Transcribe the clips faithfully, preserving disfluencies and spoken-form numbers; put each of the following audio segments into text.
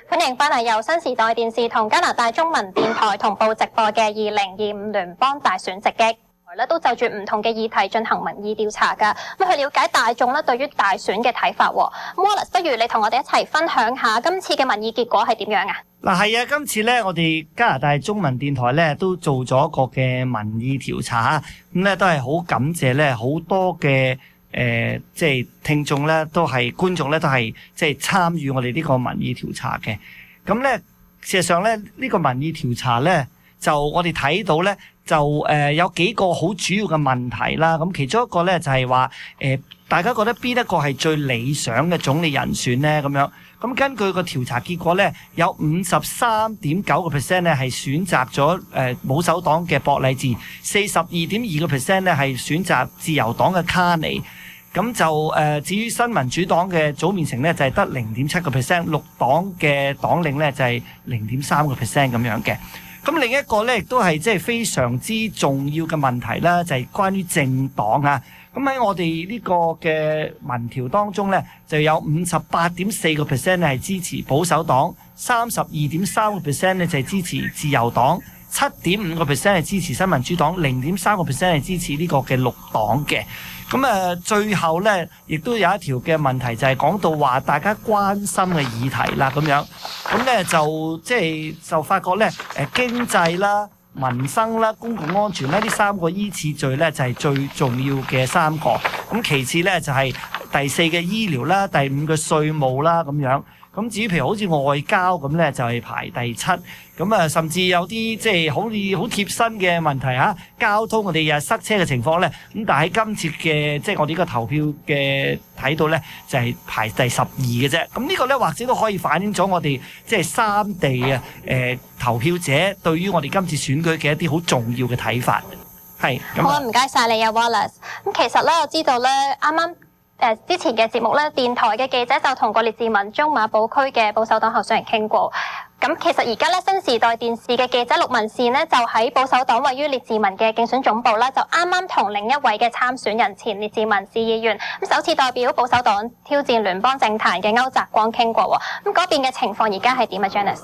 歡迎翻嚟由新時代電視同加拿大中文電台同步直播嘅二零二五聯邦大選直擊，咧都就住唔同嘅議題進行民意調查㗎，咁去了解大眾咧對於大選嘅睇法。咁 Wallace， 不如你同我哋一齊分享下今次嘅民意結果係點樣啊？ 嗱係啊，今次咧我哋加拿大中文電台咧都做咗一個嘅民意調查，咁咧都係好感謝咧好多嘅。誒、呃，即係聽眾咧，都係觀眾咧，都係即係參與我哋呢個民意調查嘅。咁咧，事實上咧，呢、這個民意調查咧，就我哋睇到咧，就誒、呃、有幾個好主要嘅問題啦。咁其中一個咧就係話，誒、呃、大家覺得邊一個係最理想嘅總理人選咧？咁樣，咁根據個調查結果咧，有五十三點九個 percent 咧係選擇咗誒保守黨嘅博勵治，四十二點二個 percent 咧係選擇自由黨嘅卡尼。咁就誒、呃，至於新民主黨嘅組面成咧，就係得零點七個 percent， 綠黨嘅黨領咧就係零點三個 percent 咁樣嘅。咁另一個咧，亦都係即係非常之重要嘅問題啦，就係、是、關於政黨啊。咁喺我哋呢個嘅民調當中咧，就有五十八點四個 percent 咧係支持保守黨，三十二點三個 percent 咧就係支持自由黨，七點五個 percent 係支持新民主黨，零點三個 percent 係支持呢個嘅綠黨嘅。咁誒，最後咧，亦都有一條嘅問題，就係講到話大家關心嘅議題啦，咁樣。咁咧就即係就發覺咧，誒經濟啦、民生啦、公共安全咧，呢三個依次序咧就係最重要嘅三個。咁其次咧就係第四嘅醫療啦，第五嘅稅務啦，咁樣。咁至於譬如好似外交咁咧，就係排第七。咁啊，甚至有啲即係好似好貼身嘅問題嚇，交通我哋日塞車嘅情況咧。咁但係今次嘅即係我哋呢個投票嘅睇到咧，就係排第十二嘅啫。咁呢個咧或者都可以反映咗我哋即係三地啊誒投票者對於我哋今次選舉嘅一啲好重要嘅睇法。係。 好啊，唔該晒你啊 Wallace。咁其實咧，我知道咧，啱啱。誒之前嘅節目咧，電台嘅記者就同過列治文中馬堡區嘅保守黨候選人傾過。咁其實而家咧，新時代電視嘅記者陸文善呢，就喺保守黨位於列治文嘅競選總部啦，就啱啱同另一位嘅參選人前列治文市議員咁首次代表保守黨挑戰聯邦政壇嘅歐澤光傾過喎。咁嗰邊嘅情況而家係點啊 Janice？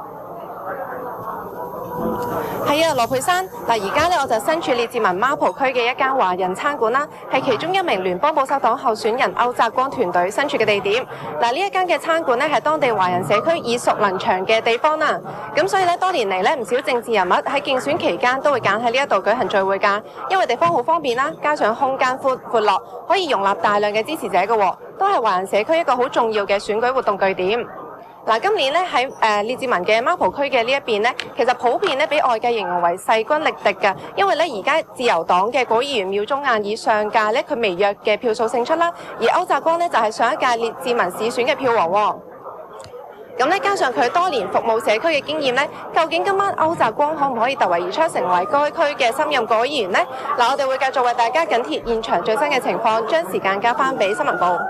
係啊，羅佩珊嗱，而家咧我就身處列治文孖蒲區嘅一間華人餐館啦，係其中一名聯邦保守黨候選人歐澤光團隊身處嘅地點。嗱，呢一間嘅餐館咧係當地華人社區耳熟能詳嘅地方啦。咁所以咧多年嚟咧唔少政治人物喺競選期間都會揀喺呢一度舉行聚會㗎，因為地方好方便啦，加上空間闊闊落，可以容納大量嘅支持者嘅，都係華人社區一個好重要嘅選舉活動據點。嗱，今年咧喺誒列治文嘅孖蒲區嘅呢一邊咧，其實普遍咧俾外界形容為勢均力敵㗎，因為咧而家自由黨嘅果議員廖宗晏以上屆咧佢微弱嘅票數勝出啦，而歐澤光咧就係上一屆列治文市選嘅票王喎。咁咧加上佢多年服務社區嘅經驗咧，究竟今晚歐澤光可唔可以突圍而出，成為該區嘅新任果議員呢？嗱，我哋會繼續為大家緊貼現場最新嘅情況，將時間交翻俾新聞部。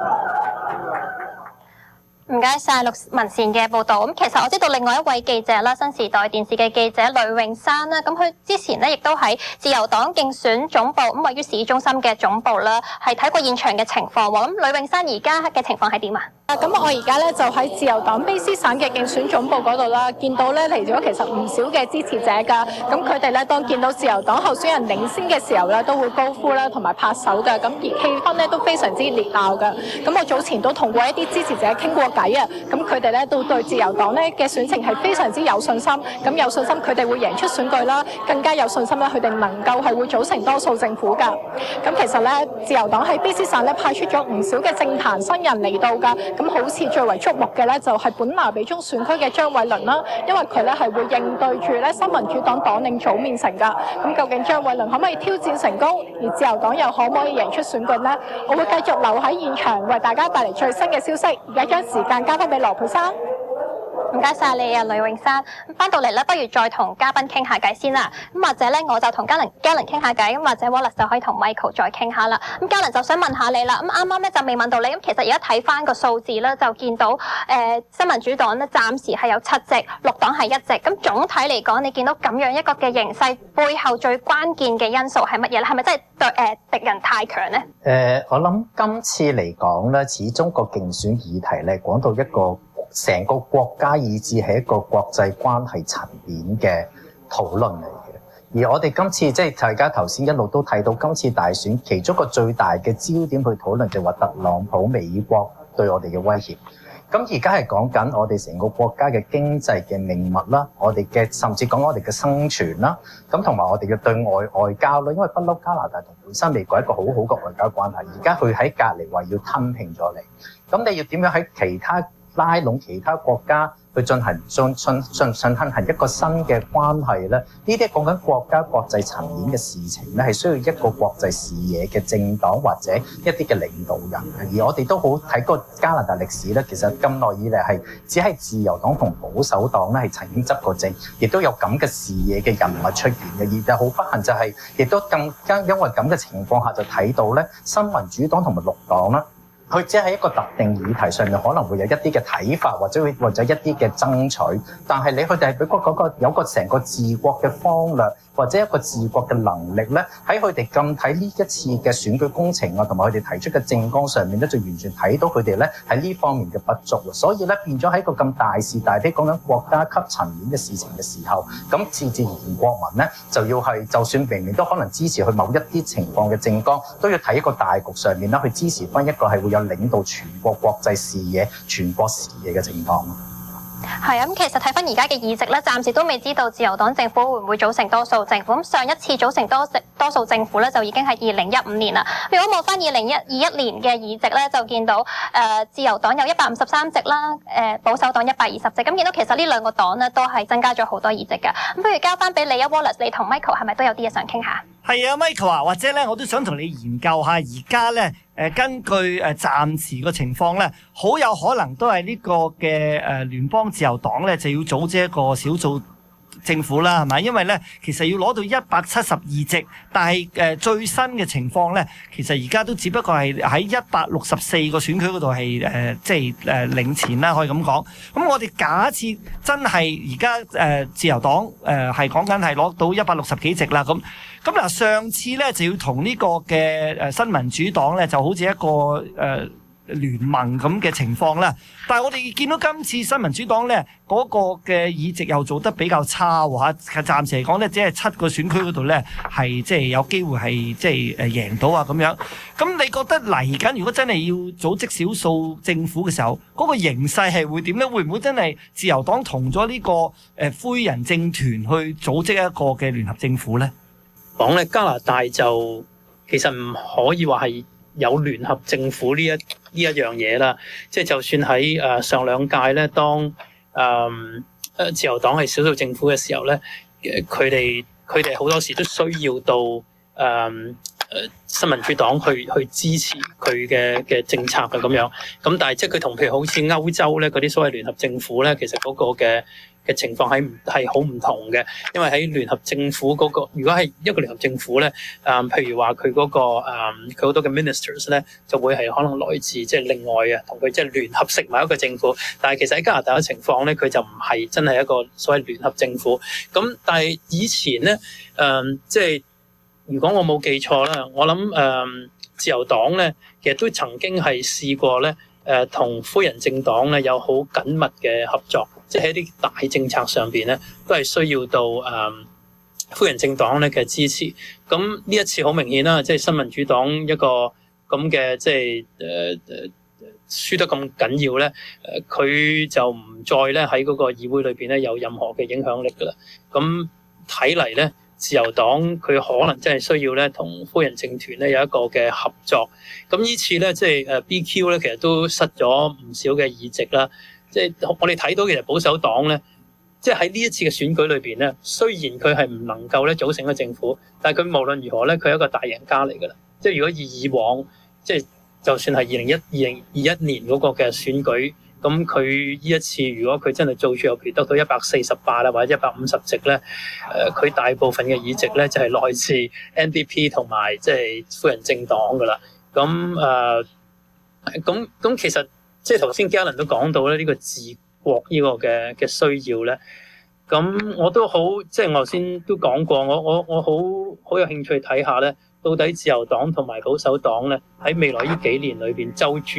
唔該晒陸文善嘅報導。咁其實我知道另外一位記者啦，新時代電視嘅記者呂永山啦，咁佢之前咧亦都喺自由黨競選總部，咁位於市中心嘅總部啦，係睇過現場嘅情況喎。咁呂永山而家嘅情況係點啊？ 啊，咁我而家咧就喺自由黨卑斯省嘅競選總部嗰度啦，見到咧嚟咗其實唔少嘅支持者㗎。咁佢哋咧當見到自由黨候選人領先嘅時候咧，都會高呼啦同埋拍手㗎。咁而氣氛咧都非常之熱鬧㗎。咁我早前都同過一啲支持者傾過偈啊。咁佢哋咧都對自由黨咧嘅選情係非常之有信心。咁有信心佢哋會贏出選舉啦，更加有信心咧佢哋能夠係會組成多數政府㗎。咁其實咧自由黨喺卑斯省咧派出咗唔少嘅政壇新人嚟到㗎。咁好似最為矚目嘅咧，就係本拿比中選區嘅張偉倫啦，因為佢咧係會應對住咧新民主黨黨領組面成噶。咁究竟張偉倫可唔可以挑戰成功，而自由黨又可唔可以贏出選舉呢？我會繼續留喺現場為大家帶嚟最新嘅消息。而家將時間交翻俾羅佩珊。 唔該晒你啊，呂永山。翻到嚟咧，不如再同嘉賓傾下偈先啦。咁或者咧，我就同嘉玲、嘉玲傾下偈，咁或者 Wallace 就可以同 Michael 再傾下啦。咁嘉玲就想問下你啦。咁啱啱咧就未問到你。咁其實而家睇翻個數字咧，就見到誒、呃、新民主黨咧暫時係有七席，綠黨係一席。咁總體嚟講，你見到咁樣一個嘅形勢，背後最關鍵嘅因素係乜嘢咧？係咪真係對誒敵人太強咧？ 誒、呃，我諗今次嚟講咧，始終個競選議題咧講到一個成個國家以至係一個國際關係層面嘅討論嚟嘅。而我哋今次即係大家頭先一路都睇到今次大選其中一個最大嘅焦點去討論就係話特朗普美國對我哋嘅威脅。咁而家係講緊我哋成個國家嘅經濟嘅命脈啦，我哋嘅甚至講我哋嘅生存啦，咁同埋我哋嘅對外外交啦，因為不嬲加拿大同本身美國一個好好嘅外交關係，而家佢喺隔離話要吞併咗你，咁你要點樣喺其他拉攏其他國家去進行進進進進行一個新嘅關係咧？呢啲講緊國家國際層面嘅事情咧，係需要一個國際視野嘅政黨或者一啲嘅領導人。而我哋都好睇過加拿大歷史咧，其實咁耐以嚟係只係自由黨同保守黨咧係曾經執過政，亦都有咁嘅視野嘅人物出現嘅。而就好不幸就係、是，亦都更加因為咁嘅情況下就睇到咧，新民主黨同埋綠黨啦。佢只係一個特定議題上面可能會有一啲嘅睇法，或者會或者一啲嘅爭取，但係你佢哋係俾個嗰個有個成個治國嘅方略，或者一個治國嘅能力咧，喺佢哋咁睇呢一次嘅選舉工程啊，同埋佢哋提出嘅政綱上面咧，就完全睇到佢哋咧喺呢方面嘅不足。所以咧變咗喺一個咁大是大非講緊國家級層面嘅事情嘅時候，咁自自然然國民咧就要係就算明明都可能支持佢某一啲情況嘅政綱，都要睇一個大局上面啦，去支持翻一個係會有領導全國國際視野、全國視野嘅政黨。 係啊，咁其實睇翻而家嘅議席咧，暫時都未知道自由黨政府會唔會組成多數政府。咁上一次組成多多數政府咧，就已經係二零一五年啦。如果望翻二零二一年嘅議席咧，就見到誒、呃、自由黨有一百五十三席啦，誒、呃、保守黨一百二十席。咁見到其實呢兩個黨咧都係增加咗好多議席㗎。咁不如交翻俾你啊 Wallace，你同 Michael 係咪都有啲嘢想傾下？ 係啊 ，Michael 啊，或者咧我都想同你研究下而家咧。誒根據誒暫時個情況咧，好有可能都係呢個嘅誒聯邦自由黨咧就要組織一個小組政府啦，係咪？因為咧其實要攞到一百七十二席，但係誒最新嘅情況咧，其實而家都只不過係喺一百六十四個選區嗰度係誒即係誒領前啦，可以咁講。咁我哋假設真係而家誒自由黨誒係講緊係攞到一百六十幾席啦，咁。咁嗱，上次咧就要同呢個嘅誒新民主黨咧，就好似一個誒、呃、聯盟咁嘅情況啦。但係我哋見到今次新民主黨咧嗰、那個嘅議席又做得比較差喎嚇，暫時嚟講咧，只係七個選區嗰度咧係即係有機會係即係誒贏到啊咁樣。咁你覺得嚟緊如果真係要組織少數政府嘅時候，嗰、那個形勢係會點咧？會唔會真係自由黨同咗呢個誒灰人政團去組織一個嘅聯合政府咧？ 講咧加拿大就其實唔可以話係有聯合政府呢一呢一樣嘢啦，即係就算喺誒上兩屆咧，當誒誒自由黨係少數政府嘅時候咧，誒佢哋佢哋好多時都需要到誒誒新民主黨去去支持佢嘅嘅政策嘅咁樣，咁但係即係佢同譬如好似歐洲咧嗰啲所謂聯合政府咧，其實嗰個嘅嘅情況係係好唔同嘅，因為喺聯合政府嗰、那個，如果係一個聯合政府咧，誒、嗯，譬如話佢嗰個誒，佢好多嘅 ministers 咧，就會係可能來自即係另外啊，同佢即係聯合成埋一個政府。但係其實喺加拿大嘅情況咧，佢就唔係真係一個所謂聯合政府。咁但係以前咧，誒、嗯，即係如果我冇記錯啦，我諗誒、嗯、自由黨咧，其實都曾經係試過咧，誒、呃，同灰人政黨咧有好緊密嘅合作。即係喺啲大政策上邊咧，都係需要到誒、嗯、灰人政黨咧嘅支持。咁呢一次好明顯啦，即係新民主黨一個咁嘅即係誒誒輸得咁緊要咧，誒、呃、佢就唔再咧喺嗰個議會裏邊咧有任何嘅影響力㗎啦。咁睇嚟咧，自由黨佢可能真係需要咧同灰人政團咧有一個嘅合作。咁呢次咧即係誒 B Q 咧，其實都失咗唔少嘅議席啦。即係我哋睇到其實保守黨咧，即係喺呢一次嘅選舉裏邊咧，雖然佢係唔能夠咧組成一個政府，但係佢無論如何咧，佢係一個大贏家嚟㗎啦。即係如果以以往，即係就算係二零一二零二一年嗰個嘅選舉，咁佢呢一次如果佢真係做住有譬如得到一百四十八啦，或者一百五十席咧，誒、呃、佢大部分嘅議席咧就係、是、來自 N D P 同埋即係灰人政黨㗎啦。咁誒，咁、呃、咁其實。即係頭先 Galen 都講到咧，呢個治國呢個嘅嘅需要咧，咁我都好，即係我頭先都講過，我我我好好有興趣睇下咧，到底自由黨同埋保守黨咧喺未來呢幾年裏邊就住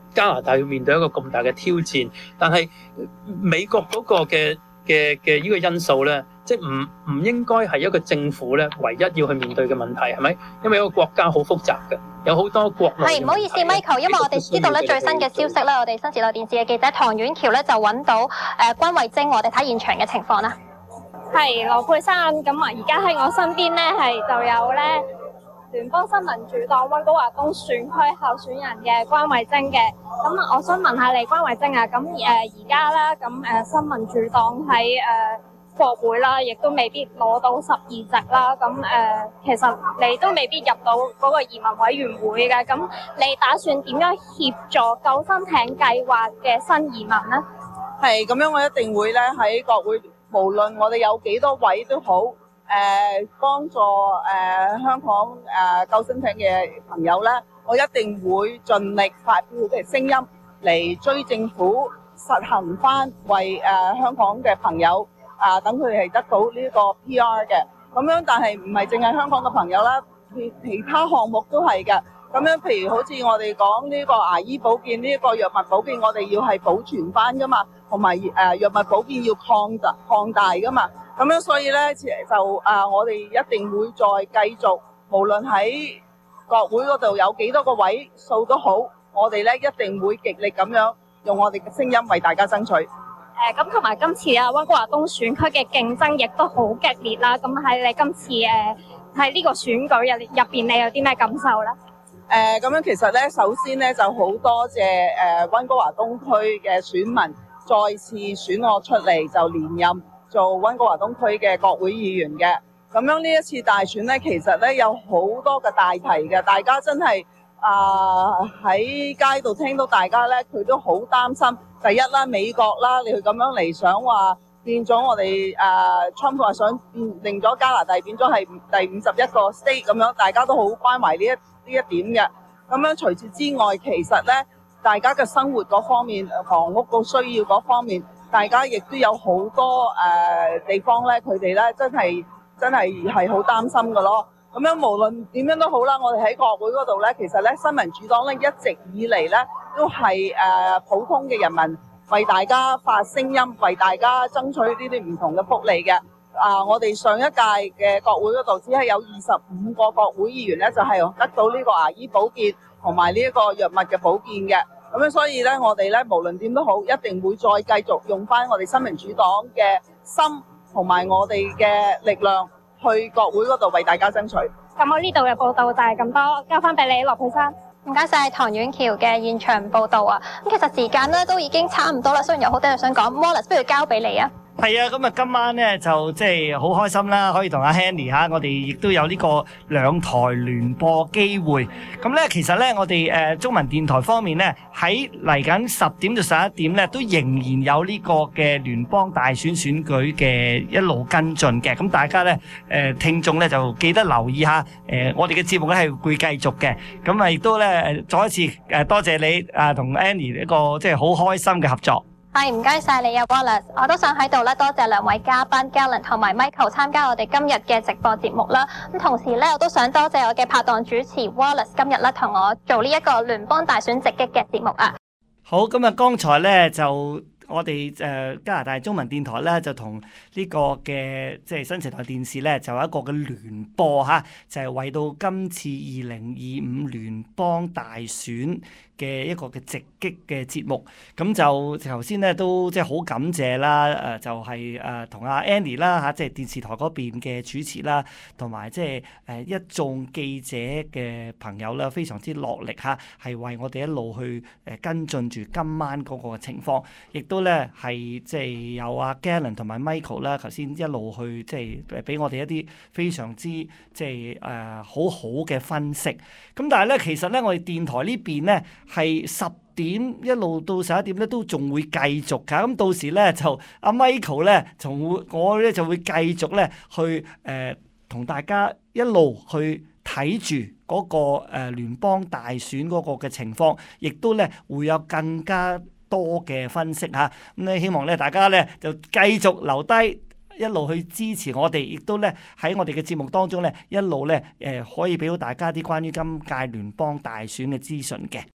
加拿大要面對一個咁大嘅挑戰，但係美國嗰個嘅嘅嘅呢個因素咧，即係唔唔應該係一個政府咧唯一要去面對嘅問題，係咪？因為一個國家好複雜嘅，有好多國內。係， 唔好意思 ，Michael，因為我哋知道咧最新嘅消息咧，我哋新時代電視嘅記者唐婉橋咧就揾到誒關慧貞，我哋睇現場嘅情況啦。 係羅佩珊，咁啊，而家喺我身邊咧係就有咧聯邦新民主黨溫哥華東選區候選人嘅關慧貞嘅。咁啊，我想問下你關慧貞啊，咁誒而家咧咁誒新民主黨喺誒國會啦，亦都未必攞到十二席啦。咁誒、呃，其實你都未必入到嗰個移民委員會嘅。咁你打算點樣協助救生艇計劃嘅新移民咧？ 係咁樣，我一定會咧喺國會。無論我哋有幾多位都好，誒、呃、幫助誒、呃、香港誒、呃、救生艇嘅朋友咧，我一定會盡力發表嘅聲音嚟追政府實行翻為誒、呃、香港嘅朋友啊，等佢哋係得到呢個 P R 嘅。咁樣，但係唔係淨係香港嘅朋友啦，其其他項目都係嘅。咁樣，譬如好似我哋講呢個牙醫保健，呢、這個藥物保健，我哋要係保存翻噶嘛，同埋誒藥物保健要擴大擴大噶嘛。咁樣所以咧就啊，我哋一定會再繼續，無論喺國會嗰度有幾多個位數都好，我哋咧一定會極力咁樣用我哋嘅聲音為大家爭取。誒咁同埋今次啊，溫哥華東選區嘅競爭亦都好激烈啦。咁喺你今次誒喺呢個選舉入入邊，你有啲咩感受咧？ 誒咁樣其實咧，首先咧就好多謝誒溫哥華東區嘅選民再次選我出嚟就連任做溫哥華東區嘅國會議員嘅。咁樣呢一次大選咧，其實咧有好多嘅大題嘅，大家真係啊喺街度聽到大家咧，佢都好擔心。第一啦，美國啦，你去咁樣嚟想話變咗我哋誒 Trump 話想變令咗加拿大變咗係第五十一個 state 咁樣，大家都好關懷呢一呢一點嘅。咁樣除此之外，其實咧大家嘅生活嗰方面、房屋個需要嗰方面，大家亦都有好多誒、呃、地方咧，佢哋咧真係真係係好擔心㗎咯。咁樣無論點樣都好啦，我哋喺國會嗰度咧，其實咧新民主黨咧一直以嚟咧都係誒、呃、普通嘅人民為大家發聲音，為大家爭取呢啲唔同嘅福利嘅。啊、呃，我哋上一屆嘅國會嗰度只係有二十五個國會議員咧，就係、是、得到呢個牙醫保健同埋呢一個藥物嘅保健嘅。咁樣所以咧，我哋咧無論點都好，一定會再繼續用翻我哋新民主黨嘅心同埋我哋嘅力量去國會嗰度為大家爭取。 咁我呢度嘅報道就係咁多，交翻俾你羅佩珊。 唔該晒唐婉橋嘅現場報道啊！咁其實時間咧都已經差唔多啦，雖然有好多嘢想講 ，Wallace 不如交俾你啊！ 係啊，咁啊今晚咧就即係好開心啦，可以同阿 Henny 嚇，我哋亦都有呢個兩台聯播機會。咁咧其實咧我哋誒中文電台方面咧喺嚟緊十點到十一點咧都仍然有呢個嘅聯邦大選選舉嘅一路跟進嘅。咁大家咧誒聽眾咧就記得留意下誒我哋嘅節目咧係會繼續嘅。咁啊亦都咧再一次誒多謝你啊同 Annie 一個即係好開心嘅合作。 係，唔該晒你啊 Wallace，我都想喺度咧多謝兩位嘉賓 Gallen 同埋 Michael 參加我哋今日嘅直播節目啦。咁同時咧，我都想多謝我嘅拍檔主持 Wallace 今日咧同我做呢一個聯邦大選直擊嘅節目啊。 好，咁啊剛才咧就。我哋誒加拿大中文電台咧就同呢個嘅即係新時代電視咧就有一個嘅聯播嚇，就係、是、為到今次二零二五聯邦大選嘅一個嘅直擊嘅節目。咁就頭先咧都即係好感謝啦，誒就係誒同阿 Annie 啦嚇，即係電視台嗰邊嘅主持啦，同埋即係誒一眾記者嘅朋友啦，非常之落力嚇，係為我哋一路去誒跟進住今晚嗰個情況，亦都咧係即係有阿 Gallen 同埋 Michael 啦，頭先一路去即係俾我哋一啲非常之即係誒好好嘅分析。咁但係咧，其實咧我哋電台呢邊咧係十點一路到十一點咧都仲會繼續㗎。咁到時咧就阿 Michael 咧仲會我咧就會繼續咧去誒同、呃、大家一路去睇住嗰個誒、呃、聯邦大選嗰個嘅情況，亦都咧會有更加多嘅分析嚇，咁咧希望咧大家咧就繼續留低，一路去支持我哋，亦都咧喺我哋嘅節目當中咧一路咧誒可以俾到大家啲關於今屆聯邦大選嘅資訊嘅。